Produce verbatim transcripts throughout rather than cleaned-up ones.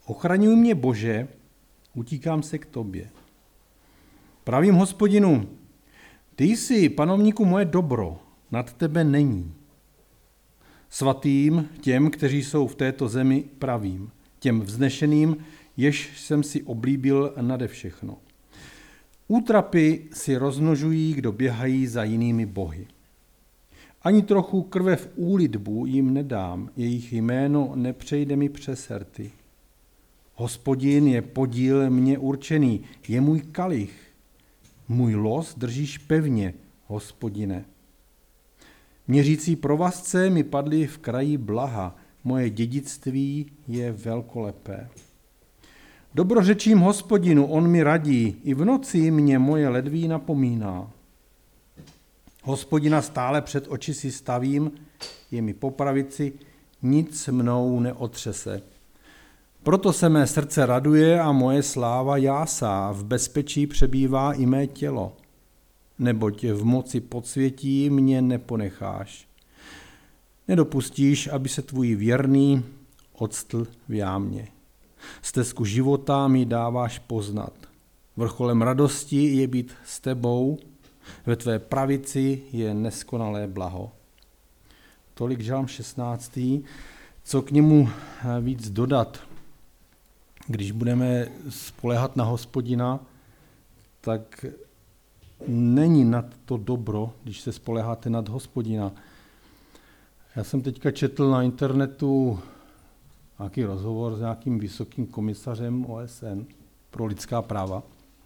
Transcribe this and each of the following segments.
Ochraňuj mě, Bože, utíkám se k tobě. Pravím Hospodinu, ty jsi, panovníku, moje dobro, nad tebe není. Svatým těm, kteří jsou v této zemi, pravím, těm vznešeným, jež jsem si oblíbil nade všechno. Útrapy si rozmnožují, kdo běhají za jinými bohy. Ani trochu krve v úlitbu jim nedám, jejich jméno nepřejde mi přes rty. Hospodin je podíl mně určený, je můj kalich. Můj los držíš pevně, Hospodine. Měřící provazce mi padly v kraji blaha, moje dědictví je velkolepé. Dobrořečím Hospodinu, on mi radí, i v noci mě moje ledví napomíná. Hospodina stále před oči si stavím, je mi po pravici, nic mnou neotřese. Proto se mé srdce raduje a moje sláva jásá, v bezpečí přebývá i mé tělo. Neboť v moci podsvětí mě neponecháš. Nedopustíš, aby se tvůj věrný octl v jámě. Stezku života mi dáváš poznat. Vrcholem radosti je být s tebou, ve tvé pravici je neskonalé blaho. Tolik žalm šestnáctý. Co k němu víc dodat? Když budeme spoléhat na Hospodina, tak není nad to dobro, když se spoléháte nad Hospodina. Já jsem teďka četl na internetu nějaký rozhovor s nějakým vysokým komisařem O S N pro lidská práva.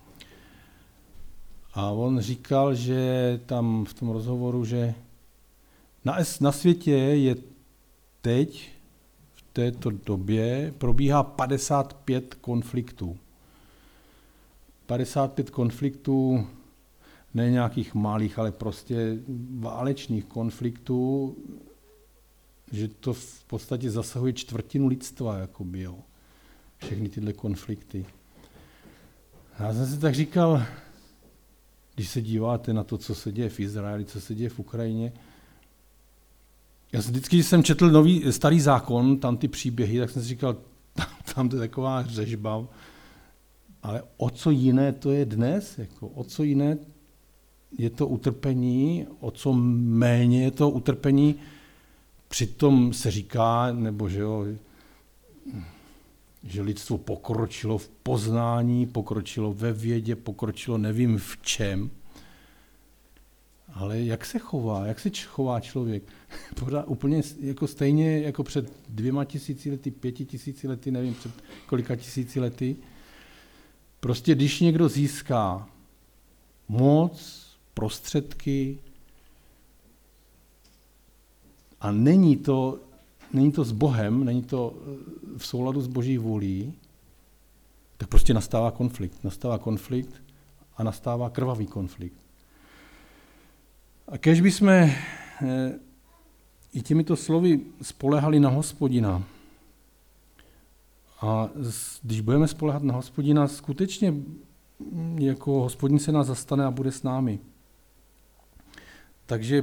A on říkal, že tam v tom rozhovoru, že na, na světě je teď, v této době, probíhá padesát pět konfliktů. padesát pět konfliktů, ne nějakých malých, ale prostě válečných konfliktů, že to v podstatě zasahuje čtvrtinu lidstva, jakoby, jo. Všechny tyhle konflikty. Já jsem si tak říkal, když se díváte na to, co se děje v Izraeli, co se děje v Ukrajině, já jsem vždycky, když jsem četl nový, starý zákon, tam ty příběhy, tak jsem si říkal, tam, tam to je taková řežba, ale o co jiné to je dnes? Jako, o co jiné je to utrpení, o co méně je to utrpení, přitom se říká, nebo že, jo, že lidstvo pokročilo v poznání, pokročilo ve vědě, pokročilo nevím v čem, ale jak se chová, jak se chová člověk? Pořád úplně jako stejně jako před dvěma tisíci lety, pěti tisíci lety, nevím před kolika tisíci lety. Prostě když někdo získá moc, prostředky a není to, není to s Bohem, není to v souladu s Boží vůlí, tak prostě nastává konflikt. Nastává konflikt a nastává krvavý konflikt. A kéž bychom e, i těmito slovy spolehali na Hospodina. A když budeme spoléhat na Hospodina, skutečně jako Hospodin se nás zastane a bude s námi. Takže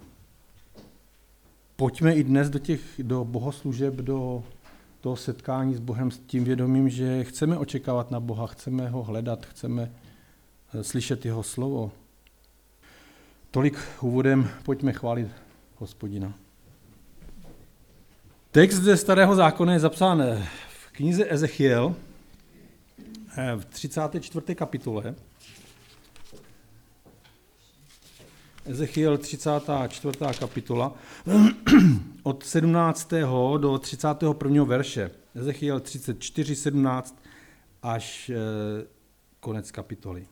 pojďme i dnes do těch do bohoslužeb, do toho setkání s Bohem s tím vědomím, že chceme očekávat na Boha, chceme ho hledat, chceme slyšet jeho slovo. Tolik úvodem, pojďme chválit Hospodina. Text ze Starého zákona je zapsán v knize Ezechiel v třicáté čtvrté kapitole. Ezechiel třicátá čtvrtá kapitola od sedmnáctého do třicátého prvního verše. Ezechiel třicet čtyři, sedmnáct až konec kapitoly.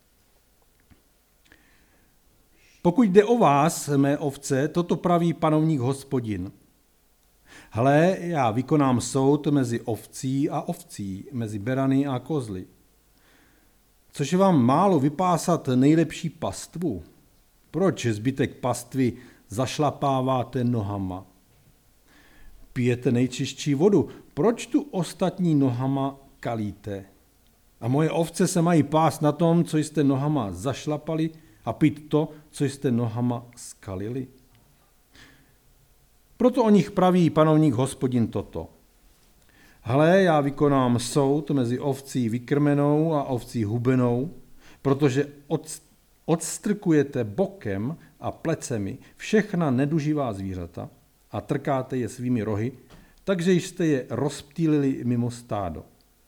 Pokud jde o vás, mé ovce, toto praví panovník Hospodin. Hle, já vykonám soud mezi ovcí a ovcí, mezi berany a kozly. Což je vám málo vypásat nejlepší pastvu? Proč zbytek pastvy zašlapáváte nohama? Pijete nejčistší vodu, proč tu ostatní nohama kalíte? A moje ovce se mají pást na tom, co jste nohama zašlapali, a pít to, co jste nohama skalili? Proto o nich praví panovník Hospodin toto. Hle, já vykonám soud mezi ovcí vykrmenou a ovcí hubenou, protože od, odstrkujete bokem a plecemi všechna neduživá zvířata a trkáte je svými rohy, takže jste je rozptýlili mimo stádo.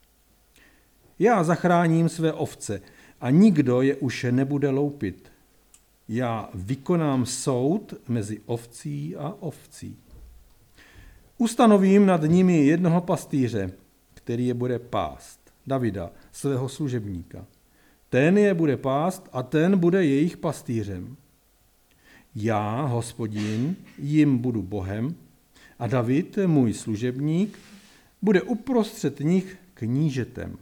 Já zachráním své ovce a nikdo je už nebude loupit. Já vykonám soud mezi ovcí a ovcí. Ustanovím nad nimi jednoho pastýře, který je bude pást, Davida, svého služebníka. Ten je bude pást a ten bude jejich pastýřem. Já, Hospodin, jim budu Bohem a David, můj služebník, bude uprostřed nich knížetem.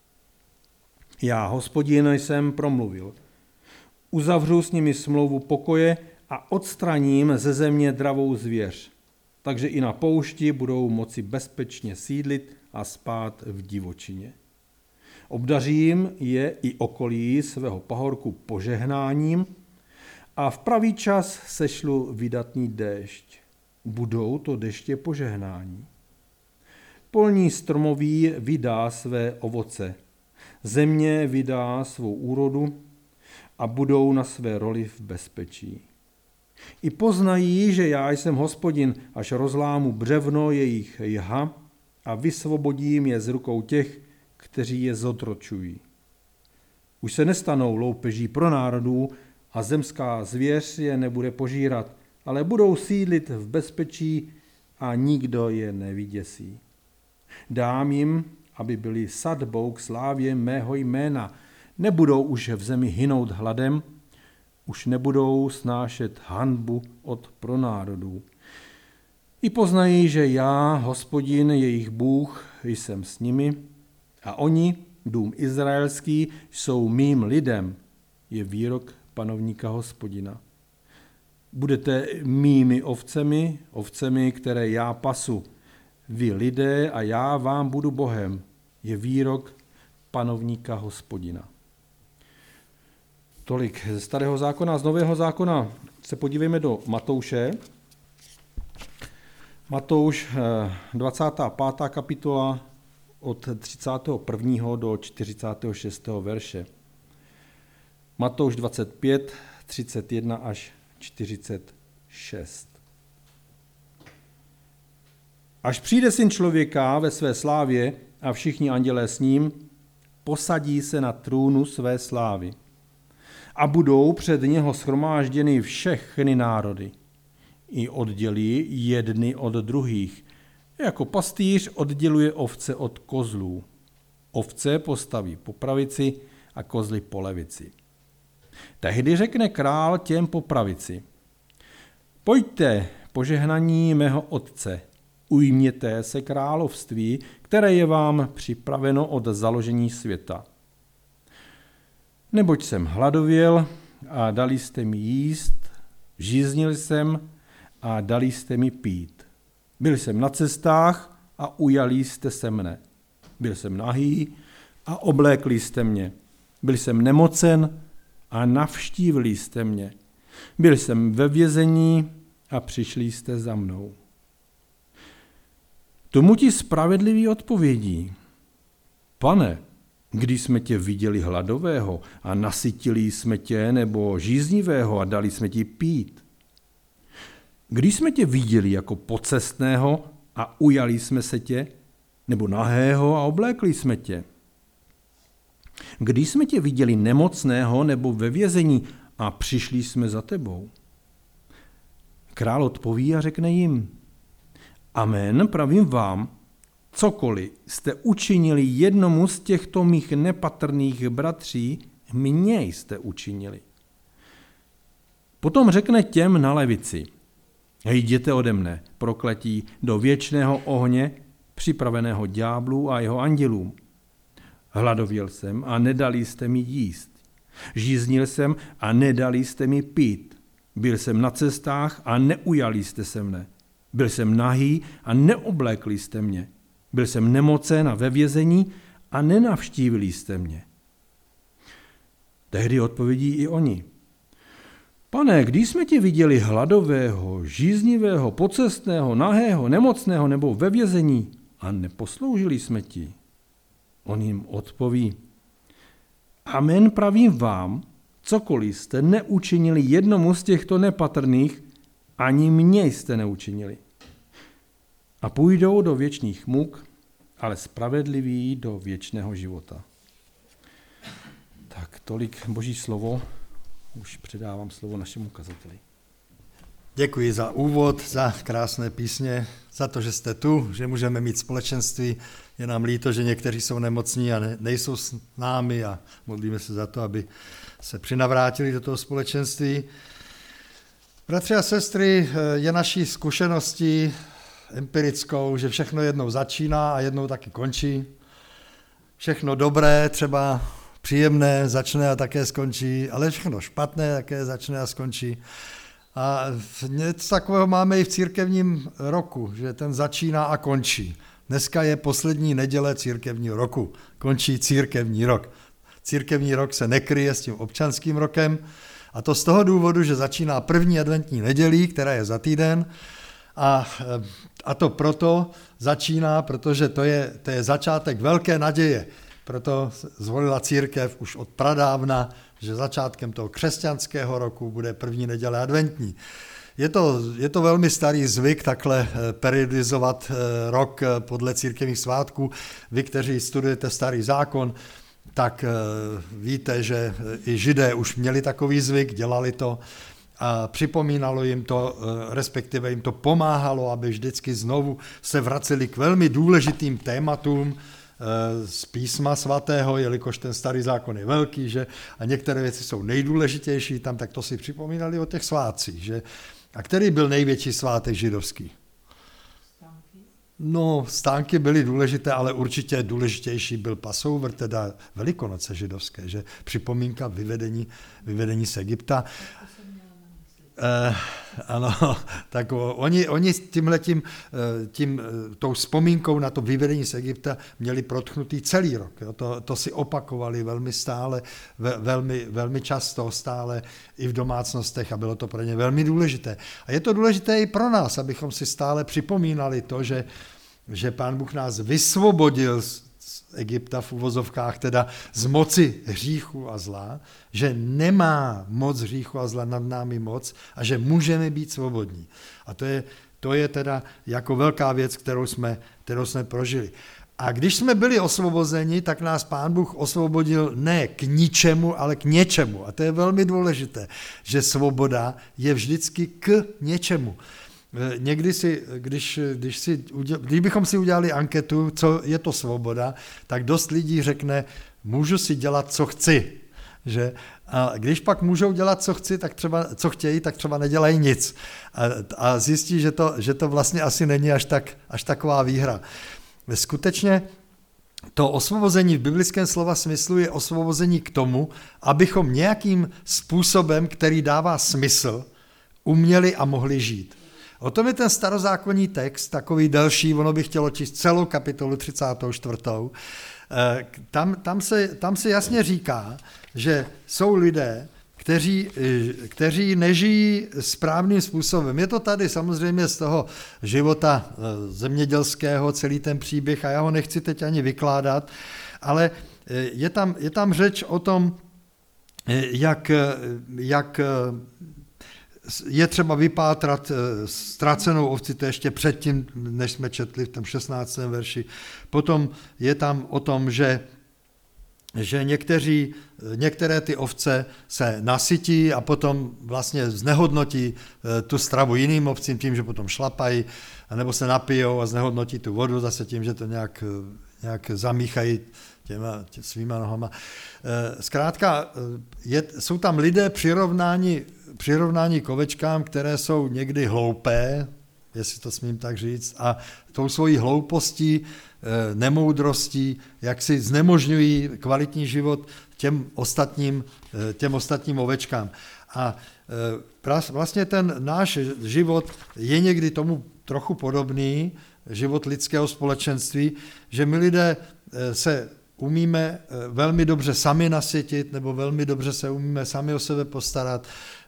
Já, Hospodin, jsem promluvil. Uzavřu s nimi smlouvu pokoje a odstraním ze země dravou zvěř, takže i na poušti budou moci bezpečně sídlit a spát v divočině. Obdařím je i okolí svého pahorku požehnáním a v pravý čas sešlu vydatný déšť. Budou to deště požehnání. Polní stromoví vydá své ovoce, země vydá svou úrodu a budou na své roli v bezpečí. I poznají, že já jsem Hospodin, až rozlámu břevno jejich jha a vysvobodím je z rukou těch, kteří je zotročují. Už se nestanou loupeží pro národů a zemská zvěř je nebude požírat, ale budou sídlit v bezpečí a nikdo je nevyděsí. Dám jim, aby byli sadbou k slávě mého jména. Nebudou už v zemi hynout hladem, už nebudou snášet hanbu od pronárodů. I poznají, že já, Hospodin, jejich Bůh, jsem s nimi a oni, dům izraelský, jsou mým lidem, je výrok panovníka Hospodina. Budete mými ovcemi, ovcemi, které já pasu, vy lidé a já vám budu Bohem, je výrok panovníka Hospodina. Tolik ze Starého zákona. Z Nového zákona se podívejme do Matouše. Matouš, dvacátá pátá kapitola od třicátého prvního do čtyřicátého šestého verše. Matouš dvacet pět, třicet jedna až čtyřicet šest. Až přijde Syn člověka ve své slávě a všichni andělé s ním, posadí se na trůnu své slávy. A budou před něho shromážděny všechny národy. I oddělí jedny od druhých. Jako pastýř odděluje ovce od kozlů. Ovce postaví po pravici a kozly po levici. Tehdy řekne král těm po pravici. Pojďte, požehnaní mého otce, ujměte se království, které je vám připraveno od založení světa. Neboť jsem hladověl a dali jste mi jíst, žíznil jsem a dali jste mi pít. Byl jsem na cestách a ujali jste se mne. Byl jsem nahý a oblékli jste mě. Byl jsem nemocen a navštívili jste mě. Byl jsem ve vězení a přišli jste za mnou. Tomu ti spravedlivý odpovědí. Pane, když jsme tě viděli hladového a nasytili jsme tě, nebo žíznivého a dali jsme ti pít? Když jsme tě viděli jako pocestného a ujali jsme se tě, nebo nahého a oblékli jsme tě? Když jsme tě viděli nemocného nebo ve vězení a přišli jsme za tebou? Král odpoví a řekne jim, amen, pravím vám, cokoliv jste učinili jednomu z těchto mých nepatrných bratří, mně jste učinili. Potom řekne těm na levici, jděte ode mne, prokletí, do věčného ohně, připraveného ďáblu a jeho andělům. Hladověl jsem a nedali jste mi jíst. Žíznil jsem a nedali jste mi pít. Byl jsem na cestách a neujali jste se mne. Byl jsem nahý a neoblékli jste mě. Byl jsem nemocen a ve vězení a nenavštívili jste mě. Tehdy odpovědí i oni. Pane, když jsme tě viděli hladového, žíznivého, pocestného, nahého, nemocného nebo ve vězení a neposloužili jsme ti. On jim odpoví, amen pravím vám, cokoliv jste neučinili jednomu z těchto nepatrných, ani mě jste neučinili. A půjdou do věčných muk, ale spravedliví do věčného života. Tak tolik Boží slovo. Už předávám slovo našemu kazateli. Děkuji za úvod, za krásné písně, za to, že jste tu, že můžeme mít společenství. Je nám líto, že někteří jsou nemocní a ne, nejsou s námi a modlíme se za to, aby se přinavrátili do toho společenství. Bratři a sestry, je naší zkušeností empirickou, že všechno jednou začíná a jednou taky končí. Všechno dobré, třeba příjemné, začne a také skončí, ale všechno špatné také začne a skončí. A něco takového máme i v církevním roku, že ten začíná a končí. Dneska je poslední neděle církevního roku, končí církevní rok. Církevní rok se nekryje s tím občanským rokem a to z toho důvodu, že začíná první adventní nedělí, která je za týden a, a to proto začíná, protože to je, to je začátek velké naděje. Proto zvolila církev už od pradávna, že začátkem toho křesťanského roku bude první neděle adventní. Je to, je to velmi starý zvyk takhle periodizovat rok podle církevních svátků. Vy, kteří studujete starý zákon, tak víte, že i Židé už měli takový zvyk, dělali to a připomínalo jim to, respektive jim to pomáhalo, aby vždycky znovu se vraceli k velmi důležitým tématům z písma svatého, jelikož ten starý zákon je velký, že a některé věci jsou nejdůležitější tam, tak to si připomínali o těch svátcích, že a který byl největší svátek židovský? Stánky. No, stánky byly důležité, ale určitě důležitější byl Passover, teda Velikonoce židovské, že připomínka vyvedení, vyvedení z Egypta. Eh, ano, tak oni, oni tímhletím, tím, tou vzpomínkou na to vyvedení z Egypta měli protchnutý celý rok. Jo. To, to si opakovali velmi stále, ve, velmi, velmi často stále i v domácnostech a bylo to pro ně velmi důležité. A je to důležité i pro nás, abychom si stále připomínali to, že, že Pán Bůh nás vysvobodil z Egypta v uvozovkách, teda z moci hříchu a zla, že nemá moc hříchu a zla nad námi moc a že můžeme být svobodní. A to je, to je teda jako velká věc, kterou jsme, kterou jsme prožili. A když jsme byli osvobozeni, tak nás Pán Bůh osvobodil ne k ničemu, ale k něčemu. A to je velmi důležité, že svoboda je vždycky k něčemu. Někdy si, když, když si, kdybychom si udělali anketu, co je to svoboda, tak dost lidí řekne, můžu si dělat, co chci. Že? A když pak můžou dělat, co chci, tak třeba, co chtějí, tak třeba nedělají nic. A, a zjistí, že to, že to vlastně asi není až, tak, až taková výhra. Skutečně to osvobození v biblickém slova smyslu je osvobození k tomu, abychom nějakým způsobem, který dává smysl, uměli a mohli žít. O tom je ten starozákonní text, takový delší, ono by chtělo číst celou kapitolu třicátou čtvrtou. Tam, tam, se, tam se jasně říká, že jsou lidé, kteří, kteří nežijí správným způsobem. Je to tady samozřejmě z toho života zemědělského, celý ten příběh a já ho nechci teď ani vykládat, ale je tam, je tam řeč o tom, jak, jak je třeba vypátrat ztracenou ovci, to ještě předtím, než jsme četli v tom šestnáctém verši. Potom je tam o tom, že, že někteří, některé ty ovce se nasytí a potom vlastně znehodnotí tu stravu jiným ovcím tím, že potom šlapají, nebo se napijou a znehodnotí tu vodu zase tím, že to nějak, nějak zamíchají těma tě, svýma nohama. Zkrátka, je, jsou tam lidé přirovnáni přirovnání k ovečkám, které jsou někdy hloupé, jestli to smím tak říct, a tou svojí hloupostí, nemoudrostí, jak si znemožňují kvalitní život těm ostatním, těm ostatním ovečkám. A vlastně ten náš život je někdy tomu trochu podobný, život lidského společenství, že my lidé se umíme velmi dobře sami nasytit, nebo velmi dobře se umíme sami o sebe postarat,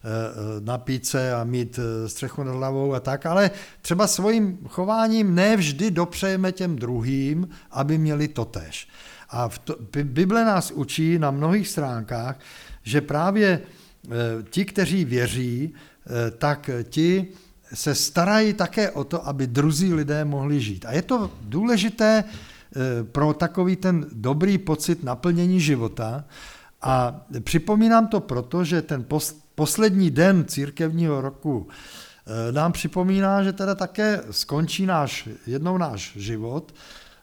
napít se a mít střechu nad hlavou a tak, ale třeba svým chováním ne vždy dopřejeme těm druhým, aby měli totéž. A v to, Bible nás učí na mnohých stránkách, že právě ti, kteří věří, tak ti se starají také o to, aby druzí lidé mohli žít. A je to důležité pro takový ten dobrý pocit naplnění života. A připomínám to proto, že ten poslední den církevního roku nám připomíná, že teda také skončí náš, jednou náš život,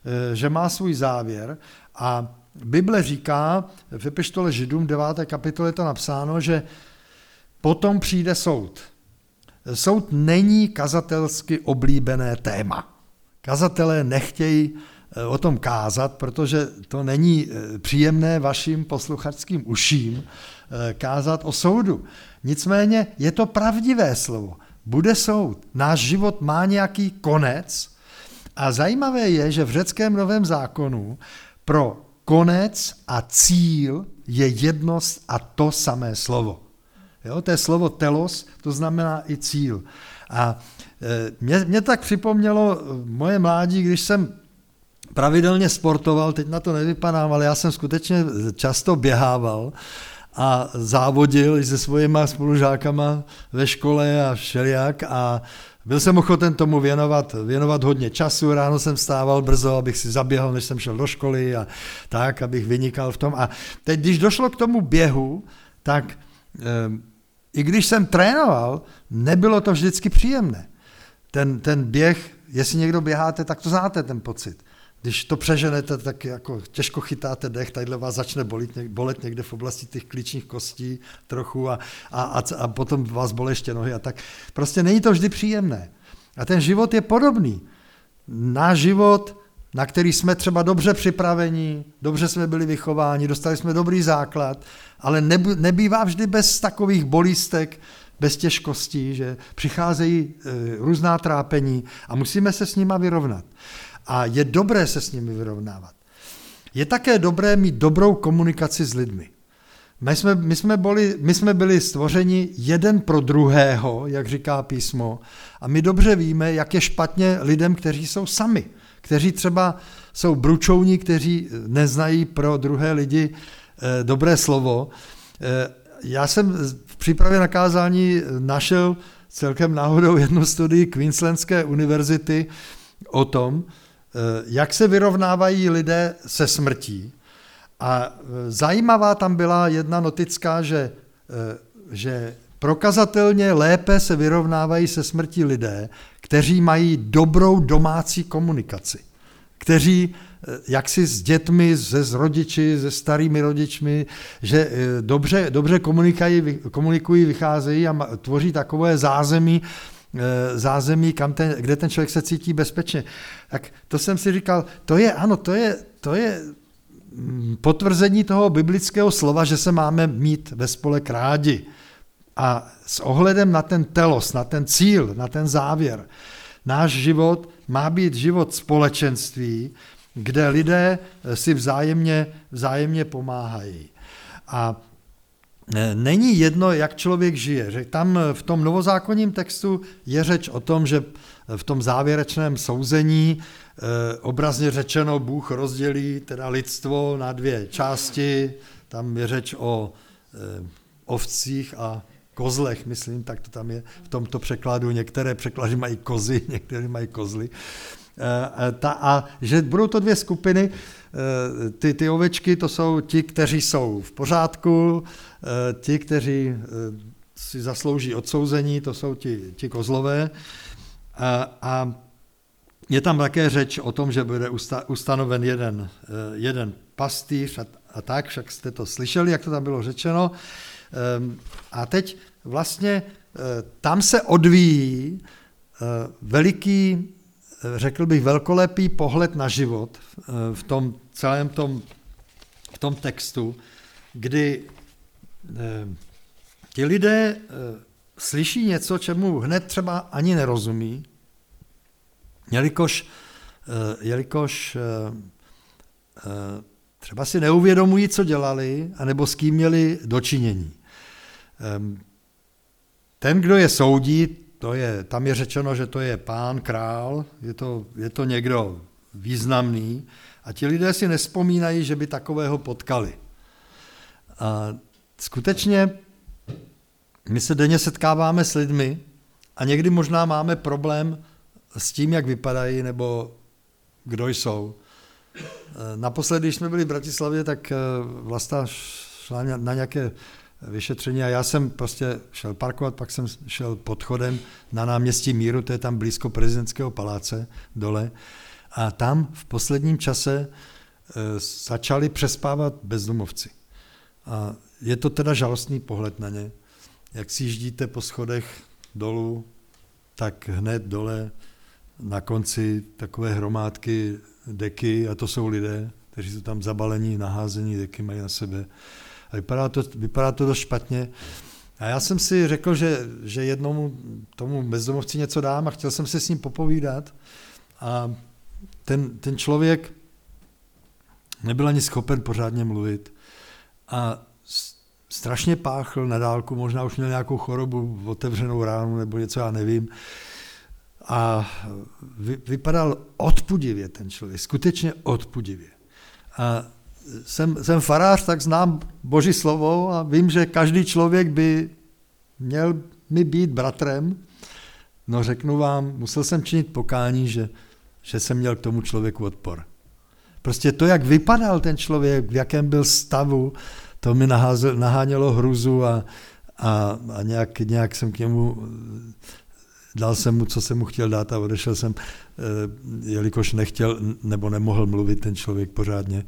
že má svůj závěr. A Bible říká, v epištole Židům deváté kapitole je to napsáno, že potom přijde soud. Soud není kazatelsky oblíbené téma. Kazatelé nechtějí o tom kázat, protože to není příjemné vašim posluchačským uším kázat o soudu. Nicméně je to pravdivé slovo. Bude soud. Náš život má nějaký konec a zajímavé je, že v řeckém Novém zákonu pro konec a cíl je jedno a to samé slovo. Jo, to je slovo telos, to znamená i cíl. A mě, mě tak připomnělo moje mládí, když jsem pravidelně sportoval, teď na to nevypadám, ale já jsem skutečně často běhával a závodil se svojima spolužákama ve škole a všelijak a byl jsem ochoten tomu věnovat, věnovat hodně času, ráno jsem vstával brzo, abych si zaběhal, než jsem šel do školy a tak, abych vynikal v tom. A teď, když došlo k tomu běhu, tak e, i když jsem trénoval, nebylo to vždycky příjemné. Ten, ten běh, jestli někdo běháte, tak to znáte ten pocit. Když to přeženete, tak jako těžko chytáte dech, tadyhle vás začne bolit, bolet někde v oblasti těch klíčních kostí trochu a, a, a potom vás bolí ještě nohy a tak. Prostě není to vždy příjemné. A ten život je podobný. Náš život, na který jsme třeba dobře připraveni, dobře jsme byli vychováni, dostali jsme dobrý základ, ale nebývá vždy bez takových bolístek, bez těžkostí, že přicházejí e, různá trápení a musíme se s nima vyrovnat. A je dobré se s nimi vyrovnávat. Je také dobré mít dobrou komunikaci s lidmi. My jsme, my jsme, byli, my jsme byli stvořeni jeden pro druhého, jak říká písmo, a my dobře víme, jak je špatně lidem, kteří jsou sami, kteří třeba jsou bručovní, kteří neznají pro druhé lidi eh, dobré slovo. Eh, já jsem v přípravě na kázání našel celkem náhodou jednu studii Queenslandské univerzity o tom, jak se vyrovnávají lidé se smrtí. A zajímavá tam byla jedna notická, že, že prokazatelně lépe se vyrovnávají se smrtí lidé, kteří mají dobrou domácí komunikaci, kteří jaksi s dětmi, se s rodiči, se starými rodičmi, že dobře, dobře komunikují, komunikují, vycházejí a tvoří takové zázemí, zázemí, kam ten, kde ten člověk se cítí bezpečně. Tak to jsem si říkal, to je, ano, to je, to je potvrzení toho biblického slova, že se máme mít ve spolek rádi. A s ohledem na ten telos, na ten cíl, na ten závěr, náš život má být život společenství, kde lidé si vzájemně, vzájemně pomáhají. A není jedno, jak člověk žije. Že tam v tom novozákonním textu je řeč o tom, že v tom závěrečném souzení obrazně řečeno Bůh rozdělí teda lidstvo na dvě části. Tam je řeč o ovcích a kozlech, myslím, tak to tam je v tomto překladu. Některé překlady mají kozy, některé mají kozly. A že budou to dvě skupiny, ty, ty ovečky, to jsou ti, kteří jsou v pořádku, ti, kteří si zaslouží odsouzení, to jsou ti, ti kozlové. A, a je tam také řeč o tom, že bude usta, ustanoven jeden, jeden pastýř a, a tak, však jste to slyšeli, jak to tam bylo řečeno. A teď vlastně tam se odvíjí veliký, řekl bych, velkolepý pohled na život v tom celém tom, v tom textu, kdy ti lidé slyší něco, čemu hned třeba ani nerozumí, jelikož, jelikož třeba si neuvědomují, co dělali, anebo s kým měli dočinění. Ten, kdo je soudí, to je, tam je řečeno, že to je pán, král, je to, je to někdo významný a ti lidé si nevzpomínají, že by takového potkali. A skutečně my se denně setkáváme s lidmi a někdy možná máme problém s tím, jak vypadají nebo kdo jsou. Naposledy, když jsme byli v Bratislavě, tak Vlasta šla na nějaké vyšetření a já jsem prostě šel parkovat, pak jsem šel podchodem na náměstí Míru, to je tam blízko prezidentského paláce dole a tam v posledním čase začali přespávat bezdomovci. A je to teda žalostný pohled na ně. Jak si jíždíte po schodech dolů, tak hned dole na konci takové hromádky deky, a to jsou lidé, kteří jsou tam zabalení, naházení, deky mají na sebe. A vypadá to, vypadá to dost špatně. A já jsem si řekl, že, že jednomu tomu bezdomovci něco dám a chtěl jsem se s ním popovídat. A ten, ten člověk nebyl ani schopen pořádně mluvit. A strašně páchl na dálku, možná už měl nějakou chorobu, otevřenou ránu nebo něco, já nevím. A vy, vypadal odpudivě ten člověk, skutečně odpudivě. A jsem, jsem farář, tak znám Boží slovo a vím, že každý člověk by měl mi být bratrem. No řeknu vám, musel jsem činit pokání, že, že jsem měl k tomu člověku odpor. Prostě to, jak vypadal ten člověk, v jakém byl stavu, to mi naházel, nahánělo hruzu a, a, a nějak, nějak jsem k němu, dal jsem mu, co jsem mu chtěl dát a odešel jsem, jelikož nechtěl nebo nemohl mluvit ten člověk pořádně.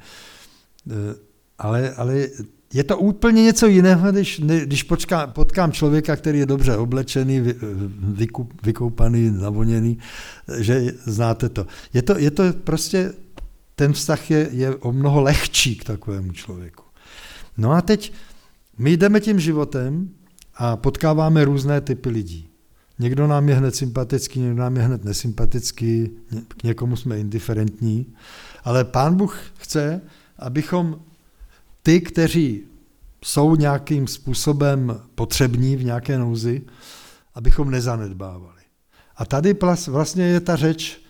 Ale, ale je to úplně něco jiného, když, když počkám, potkám člověka, který je dobře oblečený, vy, vykup, vykoupaný, navoněný, že znáte to. Je to, je to prostě, ten vztah je, je o mnoho lehčí k takovému člověku. No a teď my jdeme tím životem a potkáváme různé typy lidí. Někdo nám je hned sympatický, někdo nám je hned nesympatický, k někomu jsme indiferentní, ale Pán Bůh chce, abychom ty, kteří jsou nějakým způsobem potřební v nějaké nouzi, abychom nezanedbávali. A tady vlastně je ta řeč,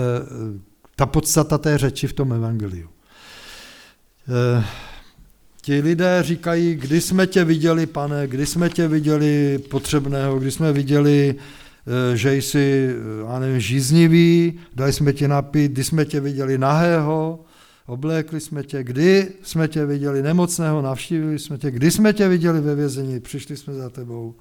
ta podstata té řeči v tom evangeliu. Ti lidé říkají, kdy jsme tě viděli, Pane, kdy jsme tě viděli potřebného, kdy jsme viděli, že jsi, já nevím, žíznivý, dali jsme tě napít, kdy jsme tě viděli nahého, oblékli jsme tě, kdy jsme tě viděli nemocného, navštívili jsme tě, kdy jsme tě viděli ve vězení, přišli jsme za tebou.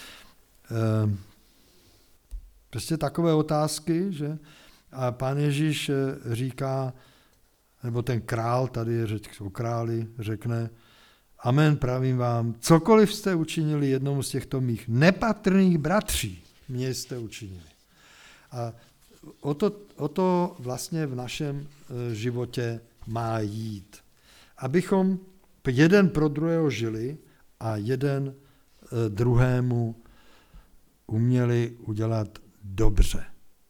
Prostě takové otázky, že? A Pán Ježíš říká, nebo ten král, tady je řeč o králi, řekne, amen, pravím vám, cokoliv jste učinili jednomu z těchto mých nepatrných bratří, mě jste učinili. A o to, o to vlastně v našem životě má jít. Abychom jeden pro druhého žili a jeden druhému uměli udělat dobře.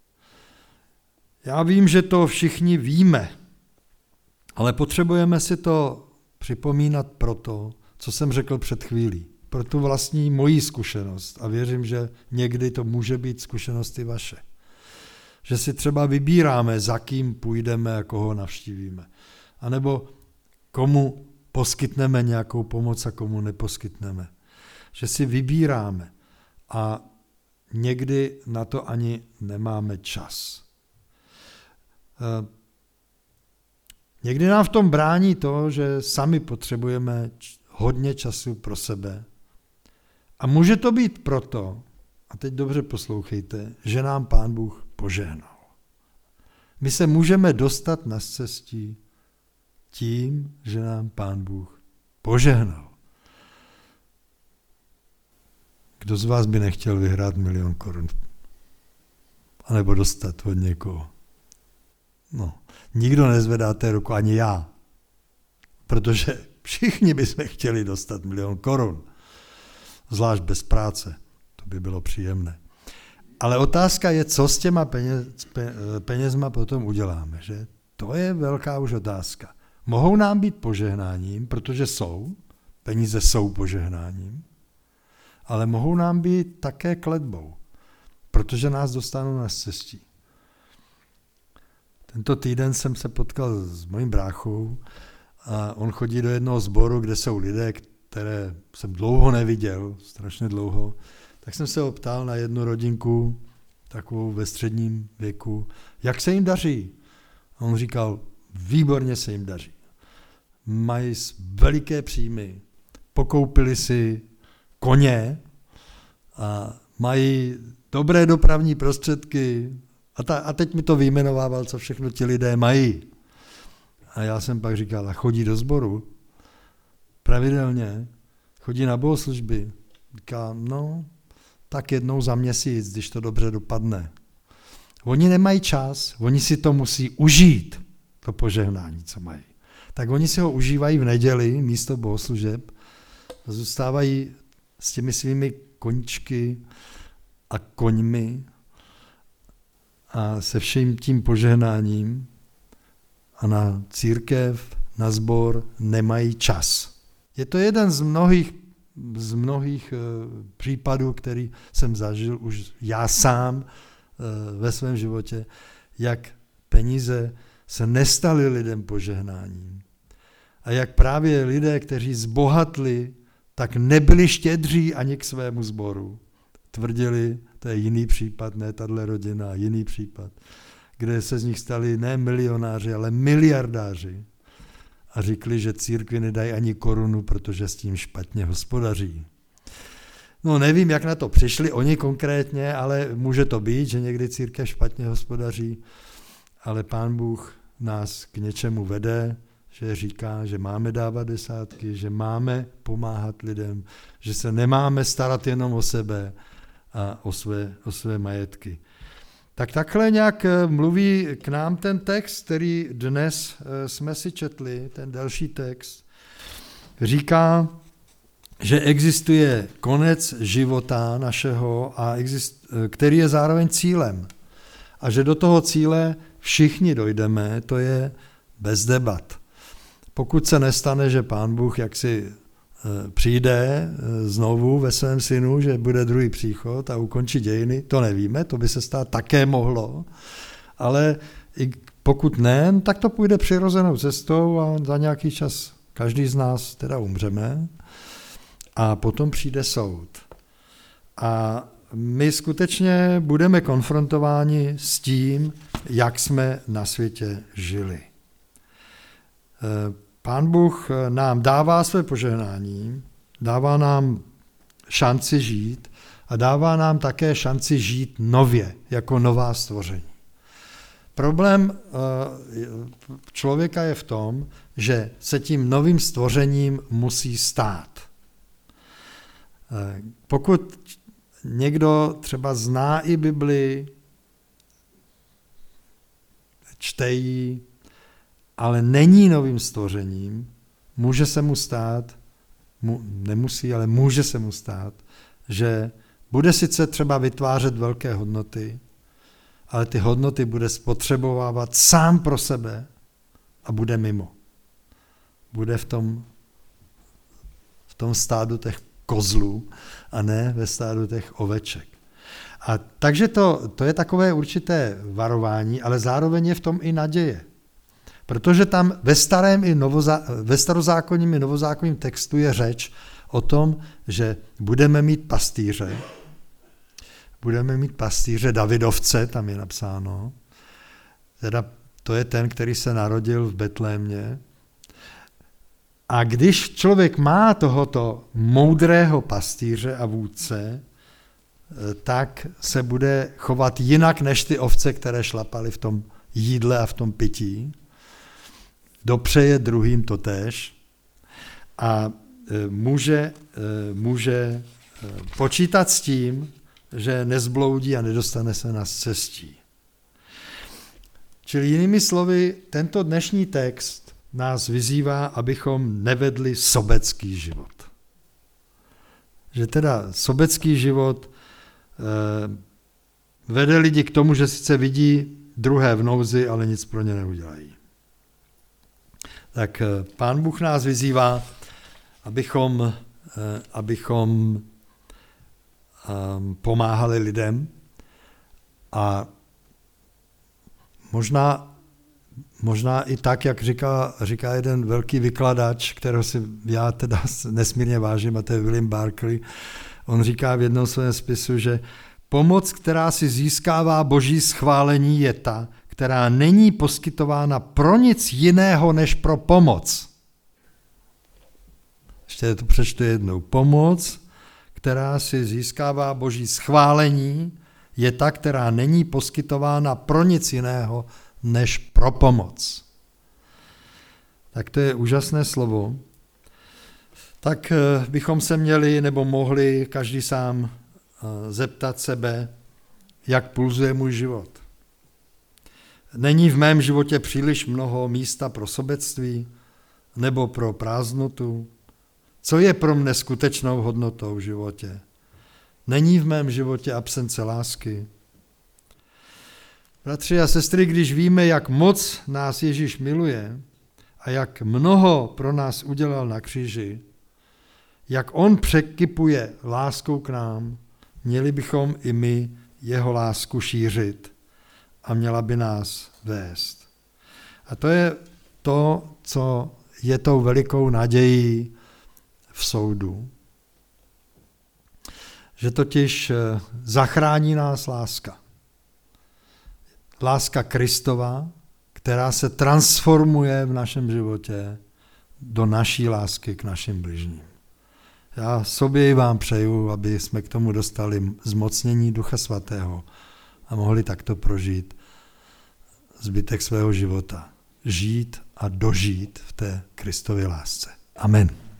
Já vím, že to všichni víme, ale potřebujeme si to připomínat proto, co jsem řekl před chvílí, pro tu vlastní moji zkušenost a věřím, že někdy to může být zkušenost i vaše. Že si třeba vybíráme, za kým půjdeme a koho navštívíme. A nebo komu poskytneme nějakou pomoc a komu neposkytneme. Že si vybíráme a někdy na to ani nemáme čas. Někdy nám v tom brání to, že sami potřebujeme hodně času pro sebe. A může to být proto, a teď dobře poslouchejte, že nám Pán Bůh požehnal. My se můžeme dostat na cestí tím, že nám Pán Bůh požehnal. Kdo z vás by nechtěl vyhrát milion korun? A nebo dostat od někoho? No, nikdo nezvedá té ruku, ani já. Protože všichni bychom chtěli dostat milion korun. Zvlášť bez práce. To by bylo příjemné. Ale otázka je, co s těma peněz, penězma potom uděláme. Že? To je velká už otázka. mohou nám být požehnáním, protože jsou, peníze jsou požehnáním, ale mohou nám být také kletbou, protože nás dostanou na cestí. Tento týden jsem se potkal s mojím bráchou a on chodí do jednoho sboru, kde jsou lidé, které jsem dlouho neviděl, strašně dlouho. Tak jsem se ho ptal na jednu rodinku, takovou ve středním věku, jak se jim daří. A on říkal, výborně se jim daří. Mají veliké příjmy, pokoupili si koně a mají dobré dopravní prostředky a, ta, a teď mi to vyjmenovával, co všechno ti lidé mají. A já jsem pak říkal, a chodí do sboru pravidelně, chodí na bohoslužby. Říká, no, tak jednou za měsíc, když to dobře dopadne. Oni nemají čas, oni si to musí užít, to požehnání, co mají. Tak oni si ho užívají v neděli místo bohoslužeb a zůstávají s těmi svými koníčky a koňmi a se vším tím požehnáním a na církev, na sbor nemají čas. Je to jeden z mnohých, z mnohých uh, případů, který jsem zažil už já sám uh, ve svém životě, jak peníze se nestaly lidem požehnáním. A jak právě lidé, kteří zbohatli, tak nebyli štědří ani k svému sboru. Tvrdili, to je jiný případ, ne tahle rodina, jiný případ, kde se z nich stali ne milionáři, ale miliardáři. A řekli, že církvi nedají ani korunu, protože s tím špatně hospodaří. No nevím, jak na to přišli oni konkrétně, ale může to být, že někdy církev špatně hospodaří, ale Pán Bůh nás k něčemu vede, že říká, že máme dávat desátky, že máme pomáhat lidem, že se nemáme starat jenom o sebe a o své, o své majetky. Tak takhle nějak mluví k nám ten text, který dnes jsme si četli, ten další text. Říká, že existuje konec života našeho, a exist, který je zároveň cílem. A že do toho cíle všichni dojdeme, to je bez debat. Pokud se nestane, že Pán Bůh jaksi přijde znovu ve svém synu, že bude druhý příchod a ukončí dějiny, to nevíme, to by se stát také mohlo, ale i pokud ne, tak to půjde přirozenou cestou a za nějaký čas každý z nás teda umřeme a potom přijde soud. A my skutečně budeme konfrontováni s tím, jak jsme na světě žili. Pán Bůh nám dává své požehnání, dává nám šanci žít a dává nám také šanci žít nově, jako nová stvoření. Problém člověka je v tom, že se tím novým stvořením musí stát. Pokud někdo třeba zná i Bibli, čte ji, ale není novým stvořením, může se mu stát, mu, nemusí, ale může se mu stát, že bude sice třeba vytvářet velké hodnoty, ale ty hodnoty bude spotřebovávat sám pro sebe a bude mimo. Bude v tom, v tom stádu těch kozlů a ne ve stádu těch oveček. A takže to, to je takové určité varování, ale zároveň je v tom i naděje. Protože tam ve starém i novozá, ve starozákonním i novozákonním textu je řeč o tom, že budeme mít pastýře, budeme mít pastýře Davidovce, tam je napsáno, teda to je ten, který se narodil v Betlémě. A když člověk má tohoto moudrého pastýře a vůdce, tak se bude chovat jinak než ty ovce, které šlapaly v tom jídle a v tom pití. Dopřeje druhým totéž a může, může počítat s tím, že nezbloudí a nedostane se na cestí. Čili jinými slovy, tento dnešní text nás vyzývá, abychom nevedli sobecký život. Že teda sobecký život eh, vede lidi k tomu, že sice vidí druhé v nouzi, ale nic pro ně neudělají. Tak Pán Bůh nás vyzývá, abychom, abychom pomáhali lidem a možná, možná i tak, jak říká, říká jeden velký vykladač, kterého si já teda nesmírně vážím, a to je William Barclay. On říká v jednom svém spisu, že pomoc, která si získává boží schválení, je ta, která není poskytována pro nic jiného než pro pomoc. Ještě to přečtu jednou. Pomoc, která si získává boží schválení, je ta, která není poskytována pro nic jiného než pro pomoc. Tak to je úžasné slovo. Tak bychom se měli nebo mohli každý sám zeptat sebe, jak pulzuje můj život. Není v mém životě příliš mnoho místa pro sobectví nebo pro prázdnotu? Co je pro mne skutečnou hodnotou v životě? Není v mém životě absence lásky? Bratři a sestry, když víme, jak moc nás Ježíš miluje a jak mnoho pro nás udělal na kříži, jak on překypuje láskou k nám, měli bychom i my jeho lásku šířit a měla by nás vést. A to je to, co je tou velikou nadějí v soudu. Že totiž zachrání nás láska. Láska Kristova, která se transformuje v našem životě do naší lásky k našim bližním. Já sobě i vám přeju, aby jsme k tomu dostali zmocnění Ducha Svatého a mohli takto prožít zbytek svého života. Žít a dožít v té Kristově lásce. Amen.